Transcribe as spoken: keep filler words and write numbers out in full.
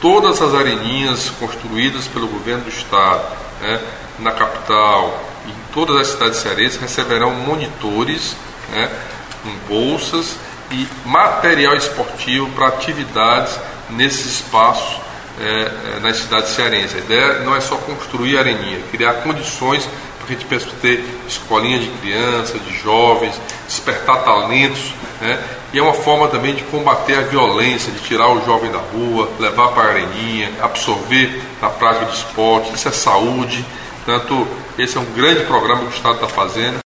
todas as areninhas construídas pelo governo do estado, né, na capital e em todas as cidades cearenses receberão monitores, né, com bolsas e material esportivo para atividades nesses espaços é, é, nas cidades cearenses. A ideia não é só construir areninha, criar condições para a gente pensa ter escolinha de crianças, de jovens, despertar talentos, né? E é uma forma também de combater a violência, de tirar o jovem da rua, levar para a areninha, absorver na prática de esporte. Isso é saúde. Portanto, esse é um grande programa que o Estado está fazendo.